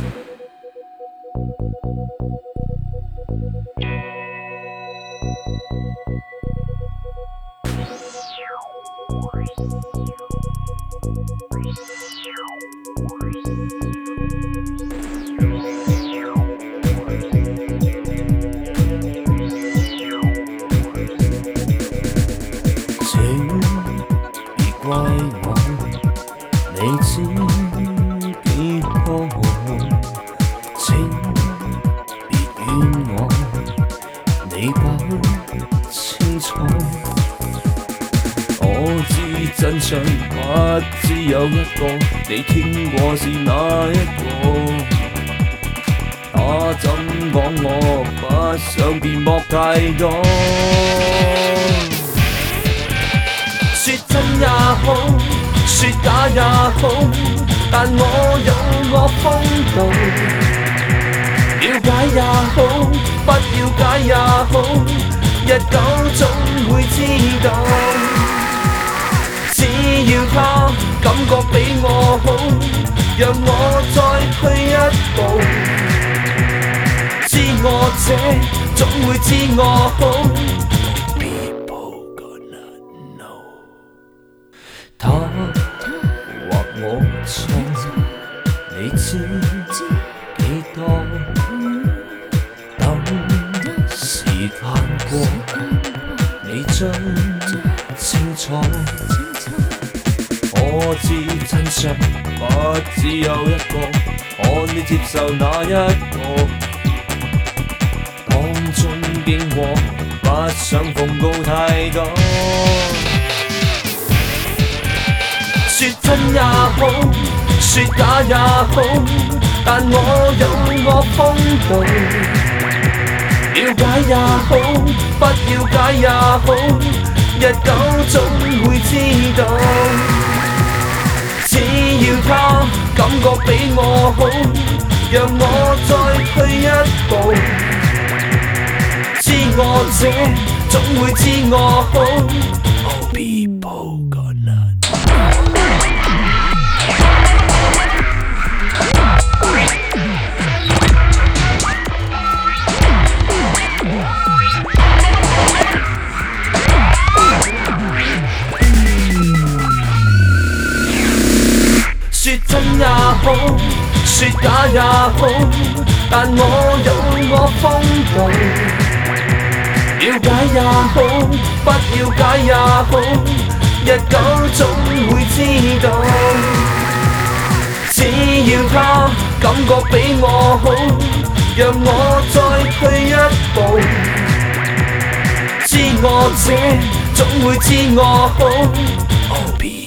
怪我，你知幾可請別怨我，你不清楚。我知真相不只有一個，你傾過是哪一個？他怎講我不想辯駁太多。說真也好，說假也好，但我有我風度。了解也好，不了解也好，日久總會知道。只要他感覺比我好，讓我再去一步。知我者總會知我好。他或我錯，你知幾多？等時間過，你將清楚。我知真相不只有一個，看你接受哪一個。當中經過，不想奉告太多。說真也好，說假也好，但我有我風度。了解也好，不了解也好，日久總會知道。只要他感覺比我好，讓我再去一步。知我者總會知我好。Oh people gonna。說真也好，說假也好，但我有我風度。了解也好，不了解也好，日久總會知道。只要他感覺比我好，讓我再去一步。知我者總會知我好。